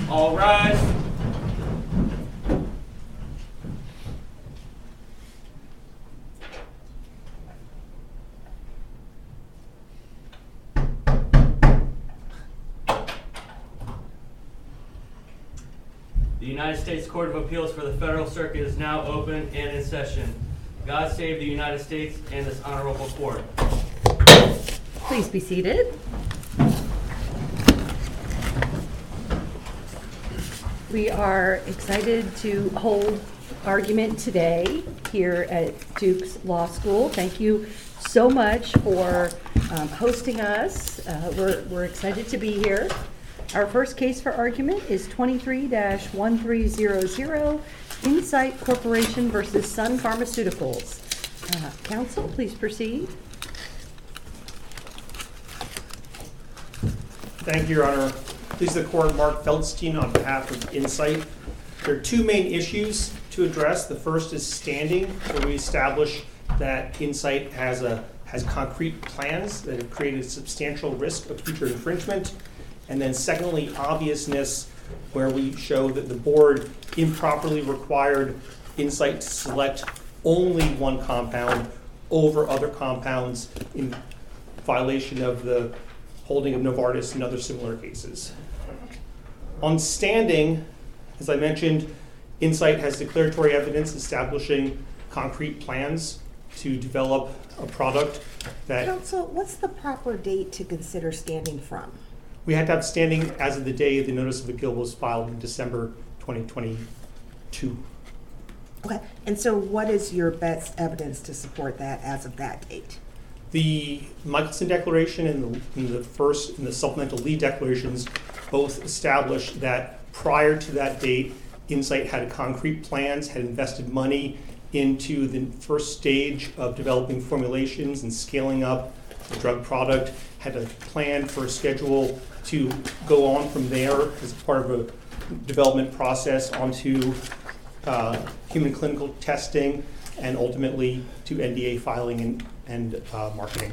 All rise. The United States Court of Appeals for the Federal Circuit is now open and in session. God save the United States and this honorable court. Please be seated. We are excited to hold argument today here at Duke's Law School. Thank you so much for hosting us. We're excited to be here. Our first case for argument is 23-1300, Incyte Corporation versus Sun Pharmaceuticals. Counsel, please proceed. Thank you, Your Honor. Please the court, Mark Feldstein on behalf of Incyte. There are two main issues to address. The first is standing, where we establish that Incyte has concrete plans that have created substantial risk of future infringement. And then secondly, obviousness, where we show that the board improperly required Incyte to select only one compound over other compounds in violation of the holding of Novartis and other similar cases. On standing, as I mentioned, Incyte has declaratory evidence establishing concrete plans to develop a product that... Counsel, what's the proper date to consider standing from? We had to have standing as of the day the notice of appeal was filed in December 2022. Okay, and so what is your best evidence to support that as of that date? The Michelson Declaration and the supplemental lead declarations both established that prior to that date, Incyte had concrete plans, had invested money into the first stage of developing formulations and scaling up the drug product, had a plan for a schedule to go on from there as part of a development process onto human clinical testing and ultimately to NDA filing and marketing.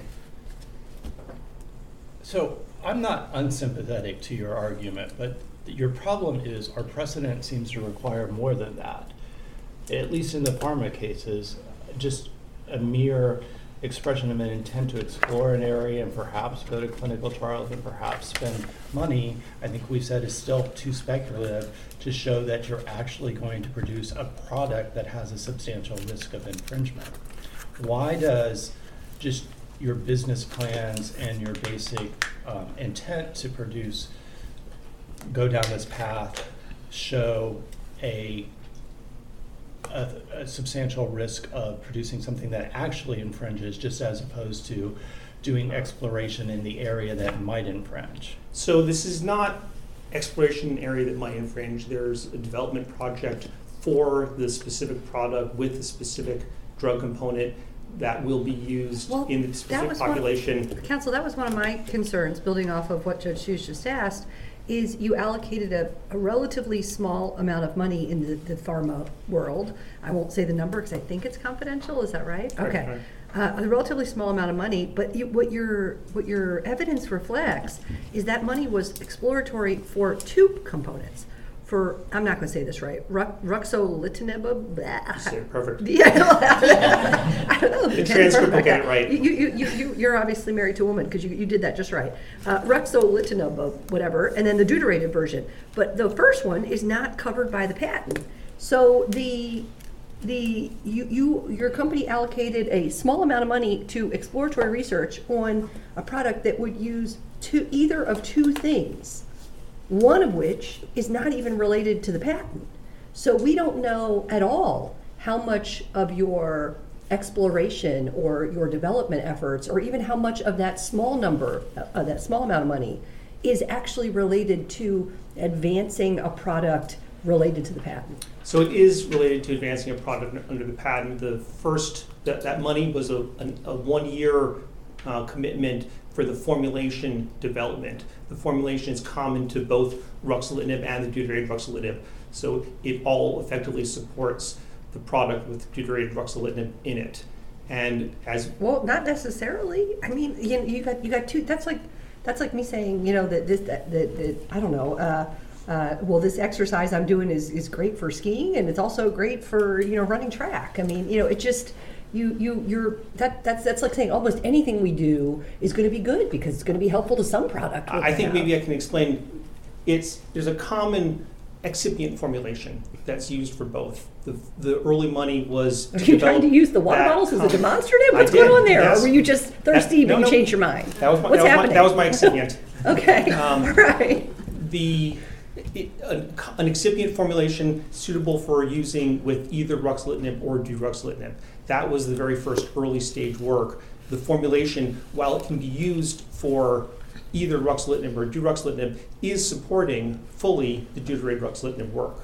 So I'm not unsympathetic to your argument, but your problem is our precedent seems to require more than that. At least in the pharma cases, just a mere expression of an intent to explore an area and perhaps go to clinical trials and perhaps spend money, I think we said is still too speculative to show that you're actually going to produce a product that has a substantial risk of infringement. Why does just your business plans and your basic intent to produce, go down this path, show a substantial risk of producing something that actually infringes, just as opposed to doing exploration in the area that might infringe? So this is not exploration area that might infringe. There's a development project for the specific product with the specific drug component that will be used in the specific population. Counsel, that was one of my concerns, building off of what Judge Hughes just asked, is you allocated a relatively small amount of money in the pharma world. I won't say the number because I think it's confidential. Is that right? Okay. A relatively small amount of money, but what your evidence reflects is that money was exploratory for two components. For, I'm not going to say this right, ruxolitinib. Perfect. Yeah, I don't know. The transcript will get it right. You're obviously married to a woman because you did that just right. Ruxolitinib, whatever, and then the deuterated version. But the first one is not covered by the patent. So your company allocated a small amount of money to exploratory research on a product that would use either of two things, one of which is not even related to the patent. So we don't know at all how much of your exploration or your development efforts, or even how much of that small amount of money is actually related to advancing a product related to the patent. So it is related to advancing a product under the patent. The first, that money was a 1 year commitment for the formulation development. The formulation is common to both ruxolitinib and the deuterated ruxolitinib. So it all effectively supports the product with deuterated ruxolitinib in it. And as well, not necessarily. I mean, you got two. That's like me saying, that I don't know. well, this exercise I'm doing is great for skiing, and it's also great for, running track. I mean, it just, that's like saying almost anything we do is going to be good because it's going to be helpful to some product. I think maybe I can explain. There's a common excipient formulation that's used for both. The early money was Are you trying to use the water bottles as a demonstrative? What's going on there? Yes. Or were you just thirsty but you changed your mind? What's happening? That was my excipient. Okay, all right. An excipient formulation suitable for using with either ruxolitinib or duruxolitinib. That was the very first early stage work. The formulation, while it can be used for either ruxolitinib or duruxolitinib, is supporting fully the deuterated ruxolitinib work.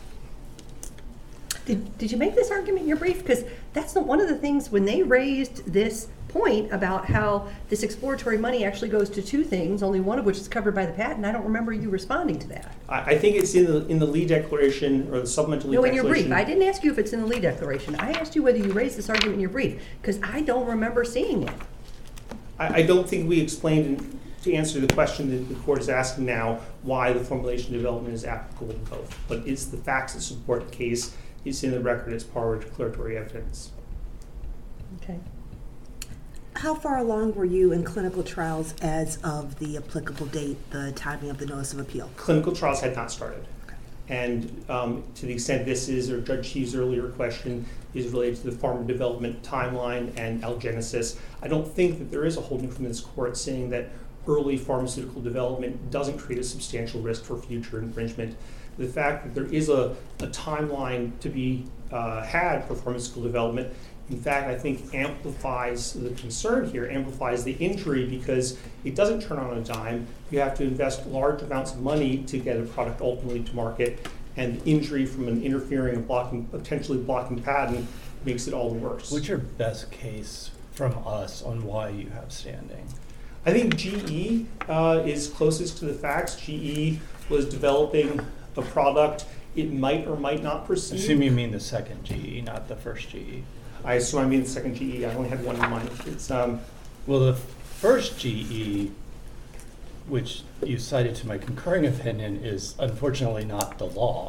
Did you make this argument in your brief? Because that's not one of the things when they raised this point about how this exploratory money actually goes to two things, only one of which is covered by the patent. I don't remember you responding to that. I think it's in the Lee declaration or the supplemental Lee declaration. No, in your brief. I didn't ask you if it's in the Lee declaration. I asked you whether you raised this argument in your brief because I don't remember seeing it. I don't think we explained, to answer the question that the court is asking now, why the formulation development is applicable to both. But it's the facts that support the case. It's in the record as part of declaratory evidence. Okay. How far along were you in clinical trials as of the applicable date, the timing of the notice of appeal? Clinical trials had not started. And to the extent this is, or Judge Shee's earlier question, is related to the pharma development timeline and algenesis, I don't think that there is a holding from this court saying that early pharmaceutical development doesn't create a substantial risk for future infringement. The fact that there is a timeline to be had for pharmaceutical development, in fact, I think amplifies the concern here, amplifies the injury, because it doesn't turn on a dime. You have to invest large amounts of money to get a product ultimately to market, and the injury from an interfering and potentially blocking patent makes it all the worse. What's your best case from us on why you have standing? I think GE is closest to the facts. GE was developing a product. It might or might not proceed. I assume you mean the second GE, not the first GE. I assume I mean the second GE. I only had one in mind. It's well, the first GE, which you cited to my concurring opinion, is unfortunately not the law,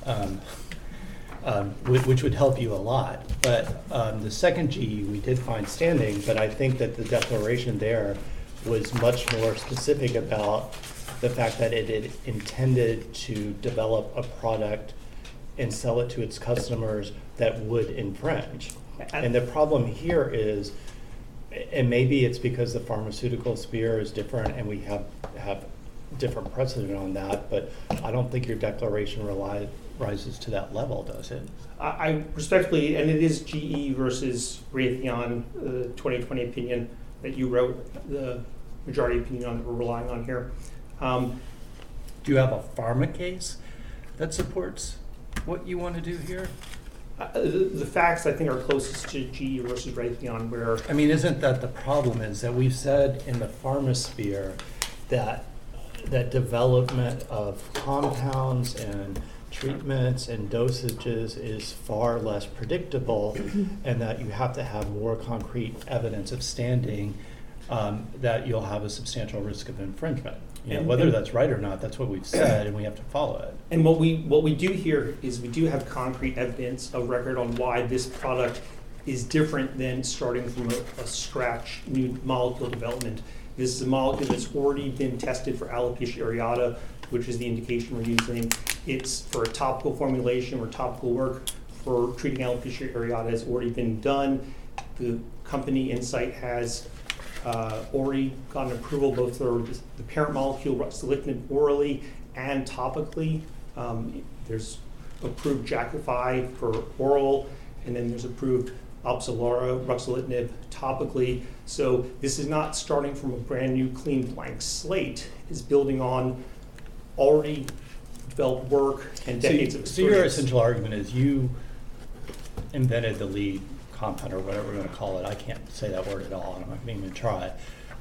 which would help you a lot. But the second GE, we did find standing, but I think that the declaration there was much more specific about the fact that it had intended to develop a product and sell it to its customers that would infringe. And the problem here is, and maybe it's because the pharmaceutical sphere is different and we have different precedent on that, but I don't think your declaration rises to that level, does it? I respectfully, and it is GE versus Raytheon, the 2020 opinion that you wrote, the majority opinion on that we're relying on here. Do you have a pharma case that supports what you want to do here? The facts, I think, are closest to GE versus Raytheon, where... I mean, isn't that the problem, is that we've said in the pharma sphere that development of compounds and treatments and dosages is far less predictable, and that you have to have more concrete evidence of standing, that you'll have a substantial risk of infringement. Whether that's right or not, that's what we've said, and we have to follow it. And what we do here is we do have concrete evidence of record on why this product is different than starting from a scratch new molecule development. This is a molecule that's already been tested for alopecia areata, which is the indication we're using. It's for a topical formulation, or topical work for treating alopecia areata has already been done. The company Incyte has already gotten approval both for the parent molecule ruxolitinib orally and topically. There's approved Jakafi for oral, and then there's approved Opzelura ruxolitinib topically. So this is not starting from a brand new clean blank slate. It's building on already developed work and decades of experience. So your essential argument is you invented the lead compound, or whatever we're going to call it. I can't say that word at all, and I'm not going to even try.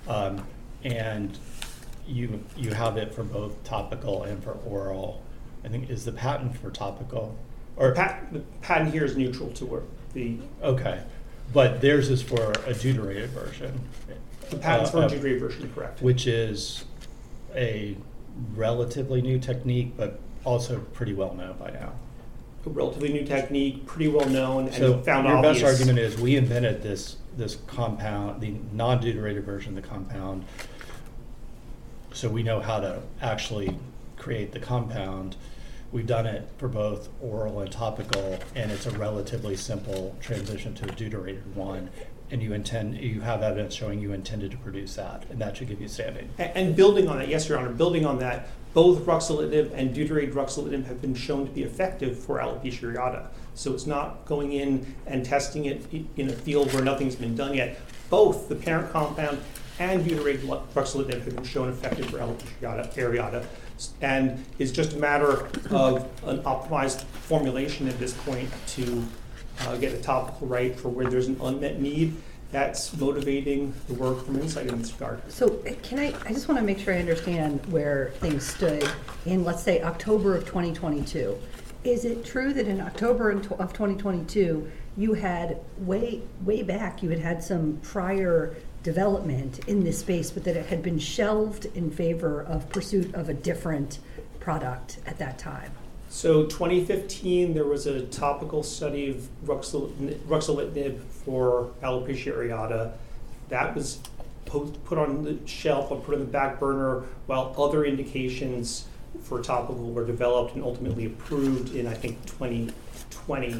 And you have it for both topical and for oral. I think, is the patent for topical? Or the patent here is neutral to the... Okay, but theirs is for a deuterated version. The patent's for a deuterated version, correct. Which is a relatively new technique, but also pretty well known by now. A relatively new technique, pretty well known, and So found your obvious. best argument is we invented this compound, the non-deuterated version of the compound, so we know how to actually create the compound. We've done it for both oral and topical, and it's a relatively simple transition to a deuterated one. And you have evidence showing you intended to produce that, and that should give you standing. And building on that, yes, Your Honor, building on that, both ruxolitinib and deuterated ruxolitinib have been shown to be effective for alopecia areata. So it's not going in and testing it in a field where nothing's been done yet. Both the parent compound and deuterated ruxolitinib have been shown effective for alopecia areata. And it's just a matter of an optimized formulation at this point to get a topical right for where there's an unmet need. That's motivating the work from Incyte in this regard. So I just want to make sure I understand where things stood in, let's say, October of 2022. Is it true that in October of 2022, you had way back, you had some prior development in this space, but that it had been shelved in favor of pursuit of a different product at that time? So 2015, there was a topical study of ruxolitinib for alopecia areata. That was put on the shelf or put on the back burner while other indications for topical were developed and ultimately approved in, I think, 2020.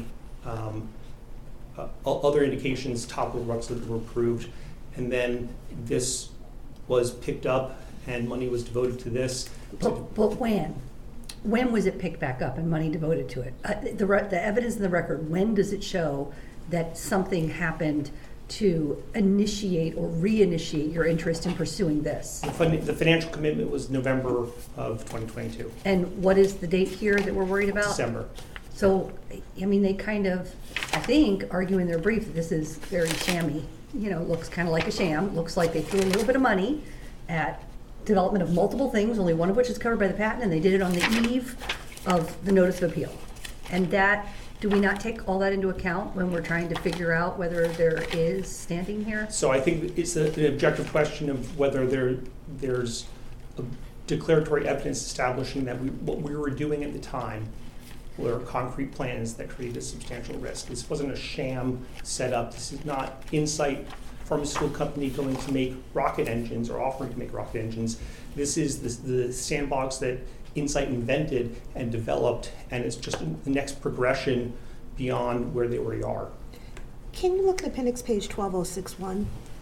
Other indications, topical ruxolitinib, were approved. And then this was picked up and money was devoted to this. But when? When was it picked back up and money devoted to it? The evidence in the record, when does it show that something happened to initiate or reinitiate your interest in pursuing this? The financial commitment was November of 2022. And what is the date here that we're worried about? December. So, I mean, they kind of, I think, argue in their brief that this is very shammy. You know, looks kind of like a sham. Looks like they threw a little bit of money at development of multiple things, only one of which is covered by the patent, and they did it on the eve of the notice of appeal. And that, do we not take all that into account when we're trying to figure out whether there is standing here? So I think it's an objective question of whether there's a declaratory evidence establishing that what we were doing at the time were concrete plans that created a substantial risk. This wasn't a sham setup. This is not Incyte pharmaceutical company going to make rocket engines or offering to make rocket engines. This is the sandbox that Incyte invented and developed, and it's just the next progression beyond where they already are. Can you look at appendix page 12061?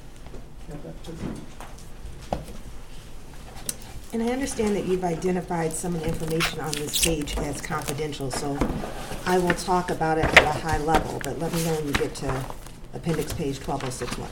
And I understand that you've identified some of the information on this page as confidential, so I will talk about it at a high level, but let me know when you get to appendix page 12061.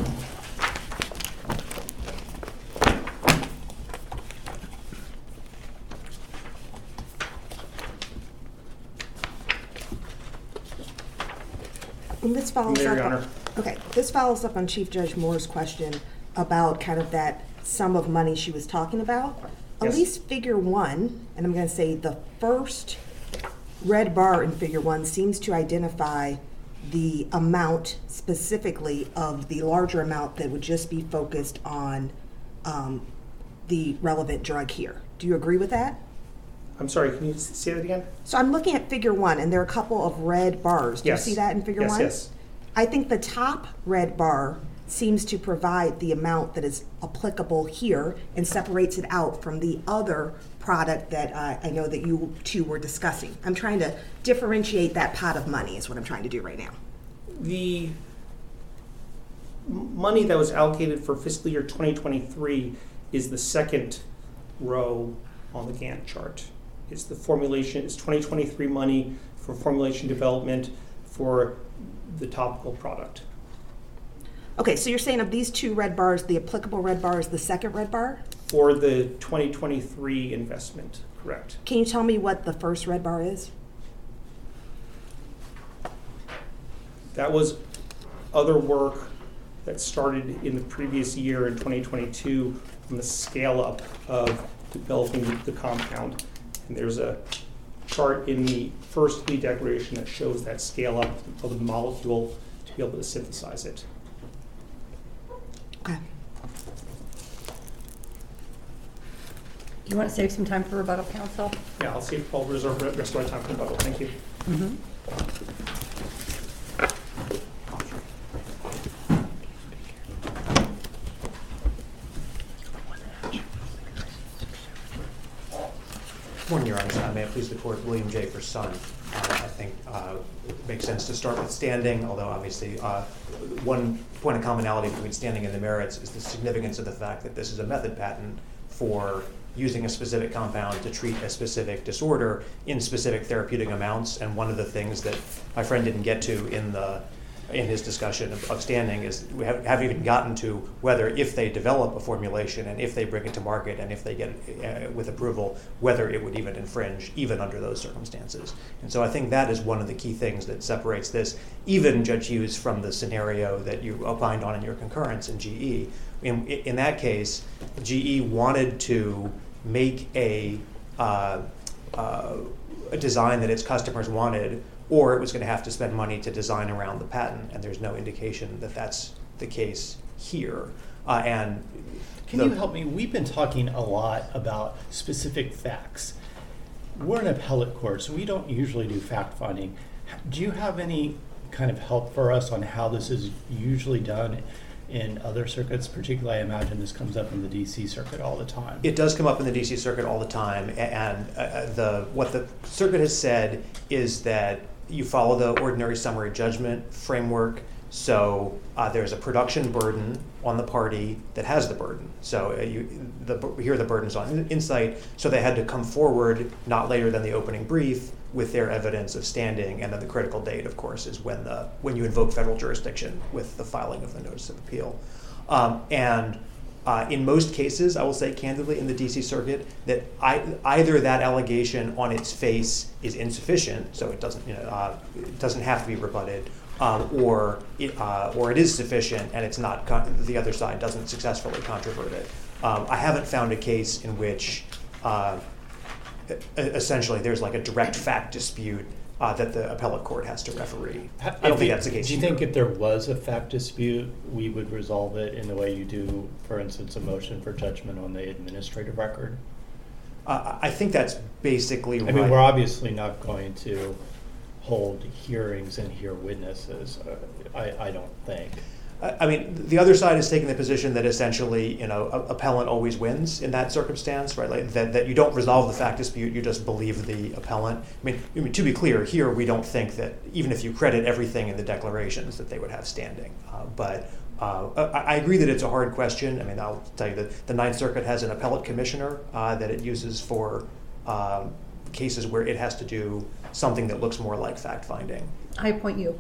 And this follows Your up. Honor. Okay, this follows up on Chief Judge Moore's question about kind of that sum of money she was talking about. At Yes. least figure one, and I'm going to say the first red bar in figure one seems to identify the amount specifically of the larger amount that would just be focused on the relevant drug here. Do you agree with that? I'm sorry, can you say that again? So I'm looking at figure one, and there are a couple of red bars. Do Yes. you see that in figure Yes, one? yes. I think the top red bar seems to provide the amount that is applicable here and separates it out from the other product that I know that you two were discussing. I'm trying to differentiate that pot of money is what I'm trying to do right now. The money that was allocated for fiscal year 2023 is the second row on the Gantt chart. It's the formulation, it's 2023 money for formulation development for the topical product. Okay, so you're saying of these two red bars, the applicable red bar is the second red bar? For the 2023 investment, correct. Can you tell me what the first red bar is? That was other work that started in the previous year in 2022 on the scale up of developing the compound. And there's a chart in the first lead declaration that shows that scale up of the molecule to be able to synthesize it. Okay. You want to save some time for rebuttal, counsel? Yeah, I'll reserve the rest of my time for rebuttal. Thank you. Morning, Your Honor. May it please the Court, William J. for Sun. I think it makes sense to start with standing, although obviously one point of commonality between standing and the merits is the significance of the fact that this is a method patent for using a specific compound to treat a specific disorder in specific therapeutic amounts. And one of the things that my friend didn't get to in his discussion of standing is we haven't even gotten to whether, if they develop a formulation and if they bring it to market and if they get it with approval, whether it would even infringe even under those circumstances. And so I think that is one of the key things that separates this, even, Judge Hughes, from the scenario that you opined on in your concurrence in GE. In that case, GE wanted to make a design that its customers wanted, or it was going to have to spend money to design around the patent, and there's no indication that that's the case here. Can you help me? We've been talking a lot about specific facts. We're an appellate court, so we don't usually do fact-finding. Do you have any kind of help for us on how this is usually done in other circuits? Particularly, I imagine this comes up in the D.C. circuit all the time. It does come up in the D.C. circuit all the time, and what the circuit has said is that you follow the ordinary summary judgment framework. So there's a production burden on the party that has the burden. So here the burden's on Insight. So they had to come forward not later than the opening brief with their evidence of standing, and then the critical date, of course, is when you invoke federal jurisdiction with the filing of the notice of appeal. In most cases, I will say candidly in the D.C. circuit that either that allegation on its face is insufficient, so it doesn't have to be rebutted, or it is sufficient and it's not. The other side doesn't successfully controvert it. I haven't found a case in which essentially there's like a direct fact dispute that the appellate court has to referee. I don't think that's the case. Do you think if there was a fact dispute, we would resolve it in the way you do, for instance, a motion for judgment on the administrative record? I think that's basically right. I mean, we're obviously not going to hold hearings and hear witnesses, I don't think. I mean, the other side is taking the position that essentially, appellant always wins in that circumstance, right? Like that you don't resolve the fact dispute, you just believe the appellant. I mean, to be clear, here we don't think that even if you credit everything in the declarations that they would have standing. But I agree that it's a hard question. I mean, I'll tell you that the Ninth Circuit has an appellate commissioner that it uses for cases where it has to do something that looks more like fact-finding. I appoint you.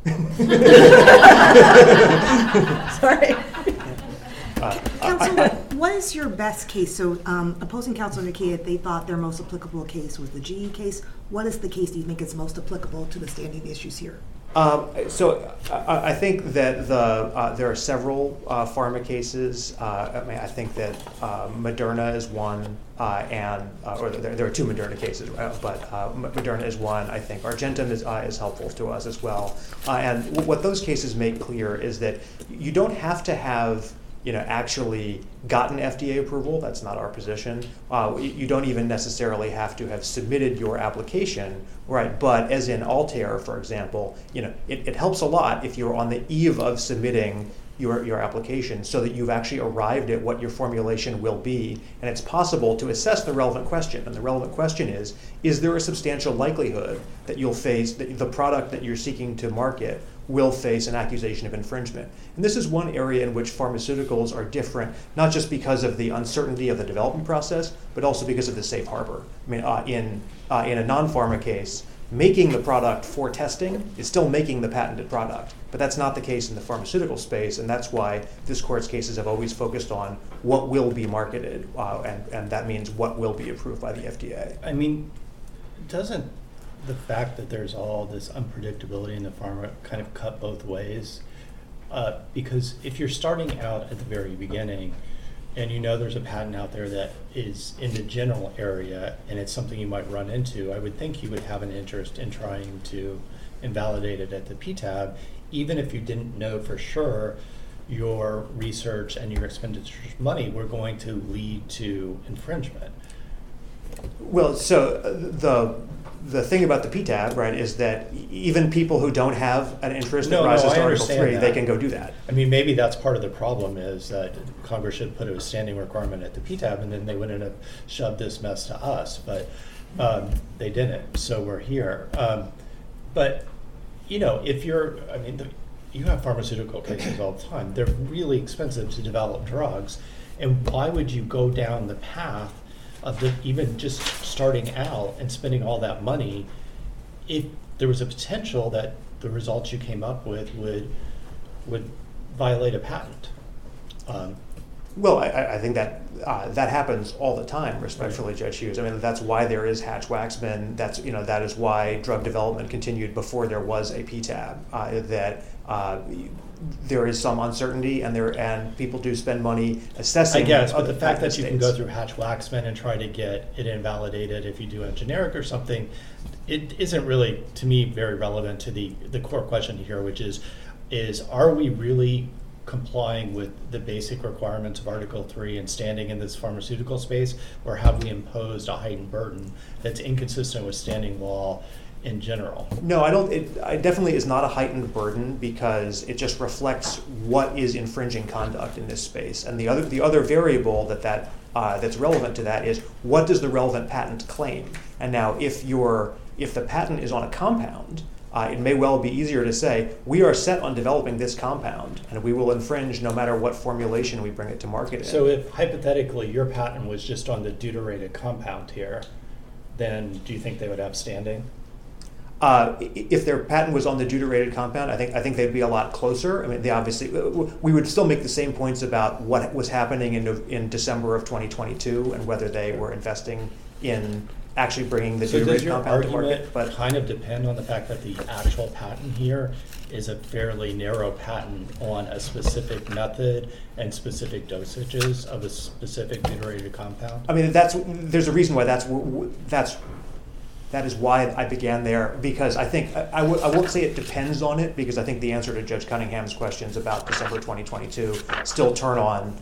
Sorry. Counsel, what is your best case? So opposing counsel indicated they thought their most applicable case was the GE case. What is the case do you think is most applicable to the standing issues here? So I think that there are several pharma cases. I think that Moderna is one, or there are two Moderna cases, but Moderna is one. I think Argentum is helpful to us as well. And what those cases make clear is that you don't have to have actually gotten FDA approval. That's not our position. You don't even necessarily have to have submitted your application, right? But as in Altair, for example, it helps a lot if you're on the eve of submitting your application so that you've actually arrived at what your formulation will be, and it's possible to assess the relevant question. And the relevant question is there a substantial likelihood that you'll face, that the product that you're seeking to market will face an accusation of infringement? And this is one area in which pharmaceuticals are different, not just because of the uncertainty of the development process, but also because of the safe harbor. I mean, in a non-pharma case, making the product for testing is still making the patented product, but that's not the case in the pharmaceutical space, and that's why this court's cases have always focused on what will be marketed, and that means what will be approved by the FDA. I mean, doesn't the fact that there's all this unpredictability in the pharma kind of cut both ways? Because if you're starting out at the very beginning and there's a patent out there that is in the general area and it's something you might run into, I would think you would have an interest in trying to invalidate it at the PTAB, even if you didn't know for sure your research and your expenditures of money were going to lead to infringement. Well, so the thing about the PTAB, right, is that even people who don't have an interest that rises to Article 3, they can go do that. I mean, maybe that's part of the problem is that Congress should put a standing requirement at the PTAB, and then they wouldn't have shoved this mess to us, but they didn't, so we're here. But, you know, if you're, I mean, you have pharmaceutical cases all the time. They're really expensive to develop drugs, and why would you go down the path of even just starting out and spending all that money if there was a potential that the results you came up with would violate a patent? Well, I think that that happens all the time, respectfully, Judge Hughes. I mean, that's why there is Hatch-Waxman. That is why drug development continued before there was a PTAB. There is some uncertainty, and people do spend money assessing. I guess, but the fact that you estates. can go through Hatch-Waxman and try to get it invalidated if you do a generic or something, it isn't really, to me, very relevant to the core question here, which is are we really complying with the basic requirements of Article 3 and standing in this pharmaceutical space, or have we imposed a heightened burden that's inconsistent with standing law in general? No, I don't. It definitely is not a heightened burden because it just reflects what is infringing conduct in this space. And the other variable that's relevant to that is what does the relevant patent claim? And now, if the patent is on a compound, it may well be easier to say, we are set on developing this compound, and we will infringe no matter what formulation we bring it to market in. So if, hypothetically, your patent was just on the deuterated compound here, then do you think they would have standing? If their patent was on the deuterated compound, I think they'd be a lot closer. I mean, we would still make the same points about what was happening in December of 2022 and whether they were investing in actually bringing the deuterated compound to market. So does your argument kind of depend on the fact that the actual patent here is a fairly narrow patent on a specific method and specific dosages of a specific deuterated compound? I mean, there's a reason why that is why I began there, because I think I won't say it depends on it, because I think the answer to Judge Cunningham's questions about December 2022 still turn on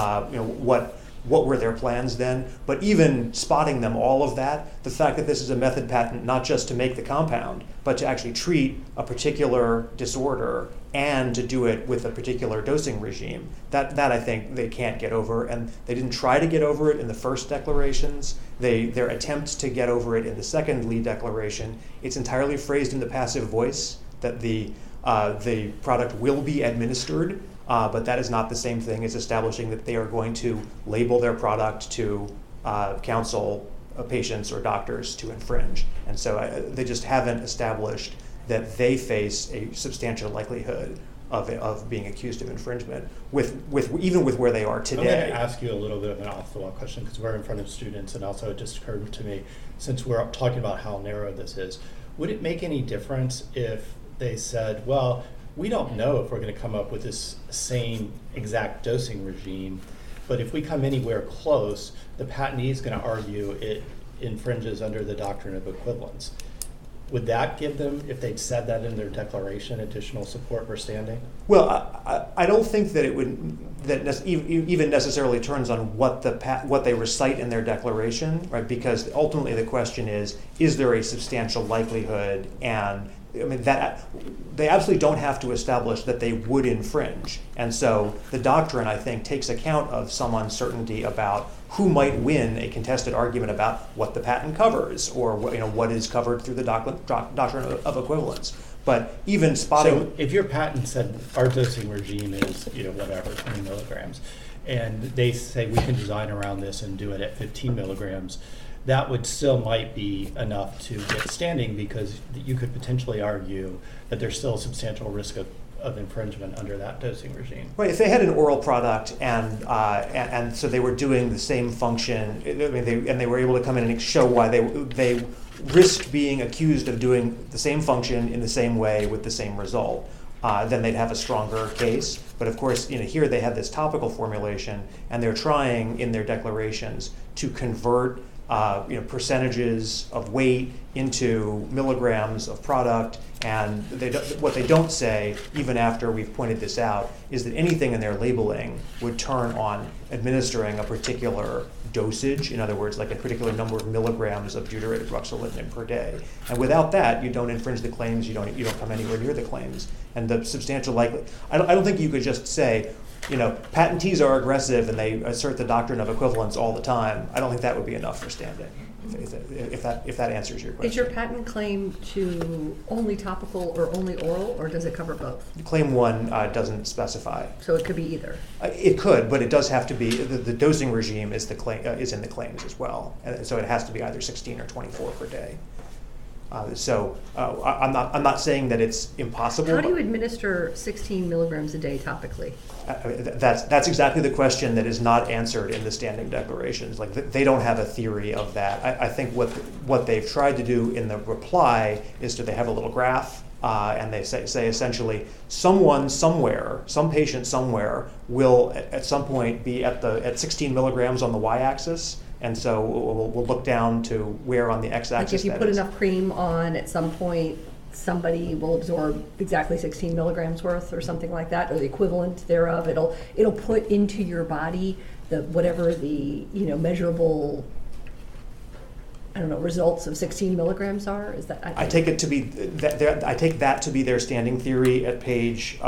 what were their plans then. But even spotting them, all of that, the fact that this is a method patent not just to make the compound, but to actually treat a particular disorder and to do it with a particular dosing regime, that I think they can't get over. And they didn't try to get over it in the first declarations. Their attempt to get over it in the second lead declaration, it's entirely phrased in the passive voice that the product will be administered, but that is not the same thing as establishing that they are going to label their product to counsel patients or doctors to infringe. And so they just haven't established that they face a substantial likelihood of being accused of infringement even with where they are today. I'm going to ask you a little bit of an off-the-wall question because we're in front of students, and also it just occurred to me, since we're talking about how narrow this is, would it make any difference if they said, well, we don't know if we're going to come up with this same exact dosing regime, but if we come anywhere close, the patentee is going to argue it infringes under the doctrine of equivalence. Would that give them, if they'd said that in their declaration, additional support for standing? Well, I don't think that even necessarily turns on what they recite in their declaration, right? Because ultimately the question is there a substantial likelihood? And I mean, that they absolutely don't have to establish that they would infringe. And so the doctrine, I think, takes account of some uncertainty about who might win a contested argument about what the patent covers, or what is covered through the doctrine of equivalence. But even spotting. So if your patent said our dosing regime is whatever 20 milligrams, and they say we can design around this and do it at 15 milligrams, that would still might be enough to get standing, because you could potentially argue that there's still a substantial risk of infringement under that dosing regime. Right. If they had an oral product and so they were doing the same function, they were able to come in and show why they risked being accused of doing the same function in the same way with the same result, then they'd have a stronger case. But of course, here they have this topical formulation, and they're trying in their declarations to convert percentages of weight into milligrams of product, and what they don't say, even after we've pointed this out, is that anything in their labeling would turn on administering a particular dosage, in other words, like a particular number of milligrams of deuterated ruxolitinib per day. And without that, you don't infringe the claims, you don't come anywhere near the claims. And the substantial likelihood, I don't think you could just say, patentees are aggressive and they assert the doctrine of equivalence all the time. I don't think that would be enough for standing, if that answers your question. Is your patent claim to only topical or only oral, or does it cover both? Claim 1 doesn't specify. So it could be either. It could, but it does have to be, the dosing regime is in the claims as well. And so it has to be either 16 or 24 per day. I'm not saying that it's impossible. How do you administer 16 milligrams a day topically? That's exactly the question that is not answered in the standing declarations. Like, they don't have a theory of that. I think what they've tried to do in the reply is they have a little graph, and they say essentially, someone somewhere, some patient somewhere, will at some point be at 16 milligrams on the y-axis. And so we'll look down to where on the x-axis. Like if you put enough cream on, at some point, somebody will absorb exactly 16 milligrams worth or something like that, or the equivalent thereof. It'll put into your body whatever the measurable, I don't know, results of 16 milligrams are. Is that? I take it to be I take that to be their standing theory at page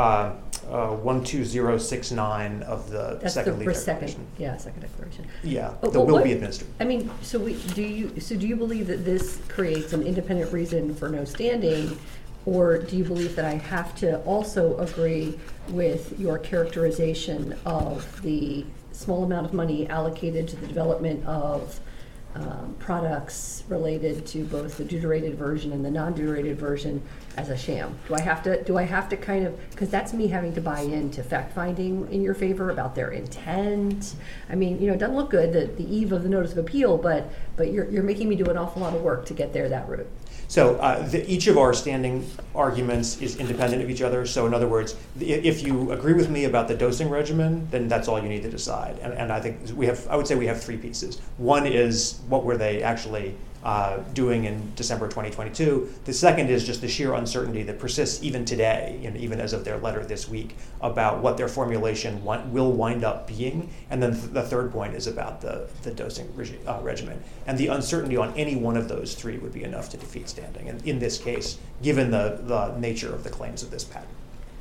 12069 of the second lead declaration. Second declaration. Yeah, that will be administered. I mean, do you believe that this creates an independent reason for no standing, or do you believe that I have to also agree with your characterization of the small amount of money allocated to the development of products related to both the deuterated version and the non-deuterated version as a sham? Do I have to kind of, because that's me having to buy into fact finding in your favor about their intent. I mean, it doesn't look good the eve of the notice of appeal, but you're making me do an awful lot of work to get there that route. So each of our standing arguments is independent of each other. So in other words, if you agree with me about the dosing regimen, then that's all you need to decide. And I think I would say we have 3 pieces. One is, what were they actually doing in December 2022? The second is just the sheer uncertainty that persists even today, even as of their letter this week, about what their formulation will wind up being. And then the third point is about the dosing regimen. And the uncertainty on any one of those 3 would be enough to defeat standing. And in this case, given the nature of the claims of this patent.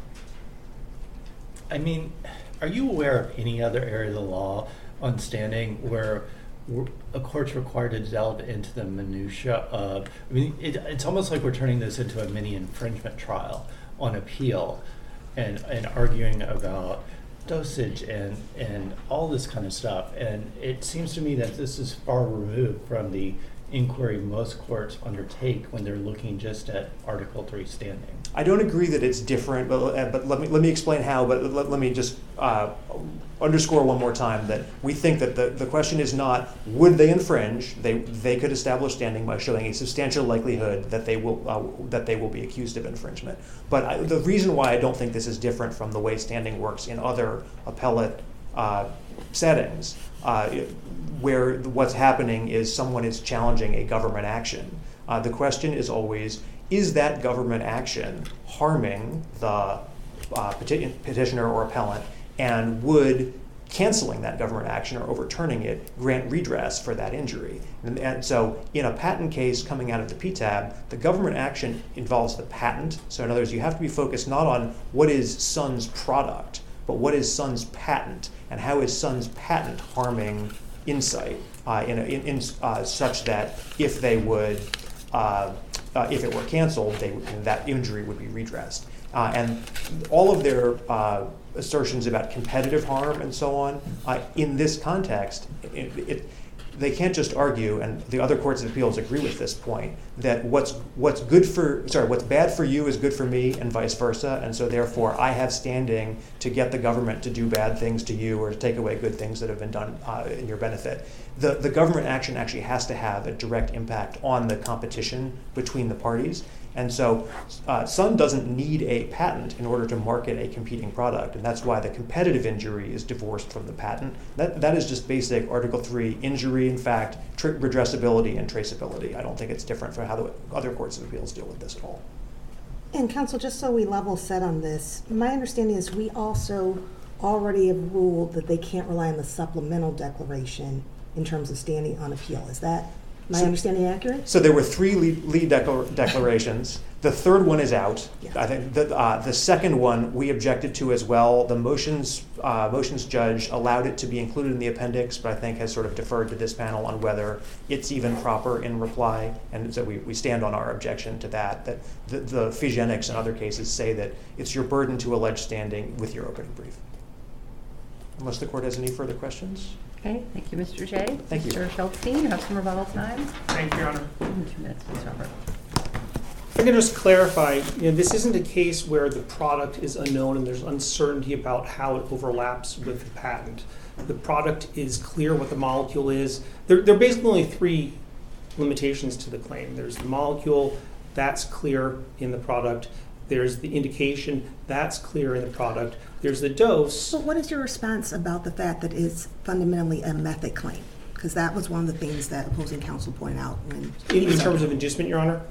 I mean, are you aware of any other area of the law on standing where a court's required to delve into the minutia of, it's almost like we're turning this into a mini infringement trial on appeal and arguing about dosage and all this kind of stuff. And it seems to me that this is far removed from the inquiry most courts undertake when they're looking just at Article 3 standing. I don't agree that it's different, but let me explain how. But let me just underscore one more time that we think that the question is not would they infringe. They could establish standing by showing a substantial likelihood that they will be accused of infringement. But the reason why I don't think this is different from the way standing works in other appellate settings, where what's happening is someone is challenging a government action. The question is always, is that government action harming the petitioner or appellant, and would canceling that government action or overturning it grant redress for that injury? And so in a patent case coming out of the PTAB, the government action involves the patent. So in other words, you have to be focused not on what is Sun's product, but what is Sun's patent, and how is Sun's patent harming Incyte in such that if they would, if it were canceled, that injury would be redressed. And all of their assertions about competitive harm and so on, in this context, they can't just argue, and the other courts of appeals agree with this point, that what's bad for you is good for me, and vice versa, and so therefore I have standing to get the government to do bad things to you or to take away good things that have been done in your benefit. The government action actually has to have a direct impact on the competition between the parties. And so Sun doesn't need a patent in order to market a competing product, and that's why the competitive injury is divorced from the patent. That is just basic Article 3 injury, in fact, redressability and traceability. I don't think it's different from how the other courts of appeals deal with this at all. And counsel, just so we level set on this, my understanding is we also already have ruled that they can't rely on the supplemental declaration in terms of standing on appeal. Is that my understanding accurate? So there were 3 lead declarations. The third one is out. Yeah. I think the second one we objected to as well. The motions judge allowed it to be included in the appendix, but I think has sort of deferred to this panel on whether it's even proper in reply. And so we stand on our objection to that. That the Phygenics and other cases say that it's your burden to allege standing with your opening brief. Unless the court has any further questions. Okay, thank you, Mr. J. Thank you. Mr. Feldstein, you have some rebuttal time. Thank you, Your Honor. 2 minutes, Ms. Robert. I can just clarify, this isn't a case where the product is unknown and there's uncertainty about how it overlaps with the patent. The product is clear what the molecule is. There are basically only 3 limitations to the claim. There's the molecule, that's clear in the product. There's the indication, that's clear in the product. There's the dose. So what is your response about the fact that it's fundamentally a method claim? Because that was one of the things that opposing counsel pointed out. In terms of inducement, Your Honor?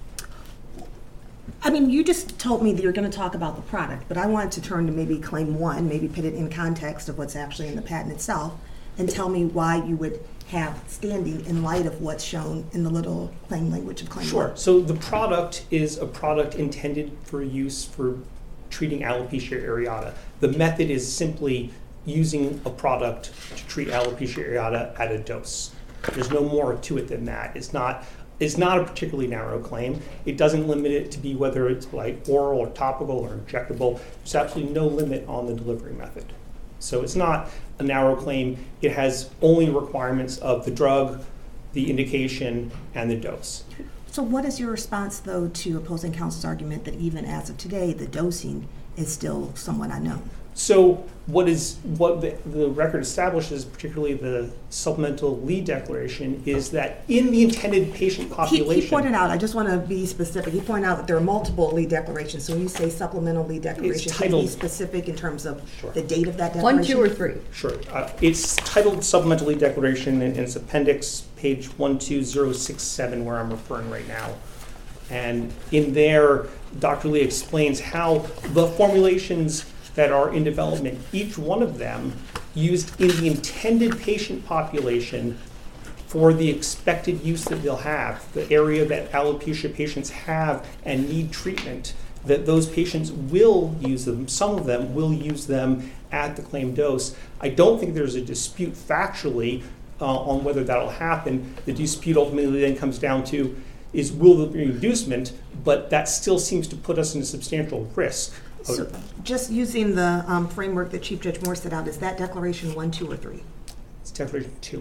I mean, you just told me that you're going to talk about the product, but I wanted to turn to maybe claim 1, maybe put it in context of what's actually in the patent itself, and tell me why you would have standing in light of what's shown in the little claim language of claim 1. Sure. So the product is a product intended for use for treating alopecia areata. The method is simply using a product to treat alopecia areata at a dose. There's no more to it than that. It's not a particularly narrow claim. It doesn't limit it to be whether it's like oral or topical or injectable. There's absolutely no limit on the delivery method. So it's not a narrow claim. It has only requirements of the drug, the indication, and the dose. So what is your response, though, to opposing counsel's argument that even as of today, the dosing is still somewhat unknown? So what the record establishes, particularly the supplemental lead declaration, is that in the intended patient population... He pointed out, I just want to be specific, he pointed out that there are multiple lead declarations. So when you say supplemental lead declaration, can you be specific in terms of the date of that declaration? 1, 2, or 3? Sure. It's titled Supplemental Lead Declaration, and it's appendix page 12067, where I'm referring right now. And in there, Dr. Lee explains how the formulations that are in development, each one of them used in the intended patient population for the expected use that they'll have, the area that alopecia patients have and need treatment, that those patients will use them. Some of them will use them at the claimed dose. I don't think there's a dispute factually on whether that'll happen. The dispute ultimately then comes down to is will there be inducement, but that still seems to put us in a substantial risk. So just using the framework that Chief Judge Moore set out, is that declaration 1, 2, or 3? It's declaration 2.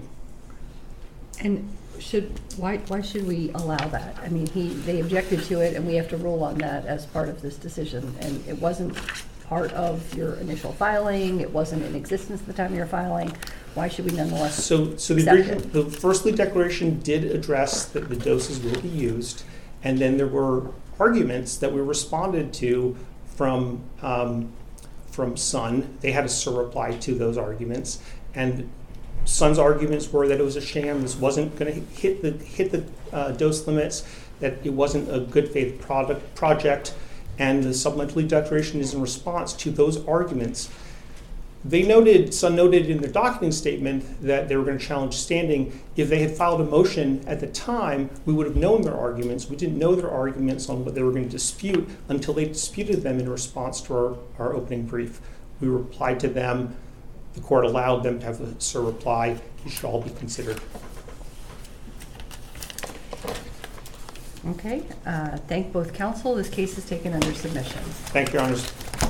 And why should we allow that? I mean, they objected to it, and we have to rule on that as part of this decision. And it wasn't part of your initial filing. It wasn't in existence at the time of your filing. Why should we nonetheless So accept the first lead declaration did address that the doses will be used, and then there were arguments that we responded to from Sun. They had a surreply to those arguments, and Sun's arguments were that it was a sham. This wasn't going to hit the dose limits. That it wasn't a good faith project, and the supplemental lead declaration is in response to those arguments. Sun noted in their docketing statement that they were going to challenge standing. If they had filed a motion at the time, we would have known their arguments. We didn't know their arguments on what they were going to dispute until they disputed them in response to our opening brief. We replied to them. The court allowed them to have a surreply. It should all be considered. Okay. Thank both counsel. This case is taken under submission. Thank you, Your Honors.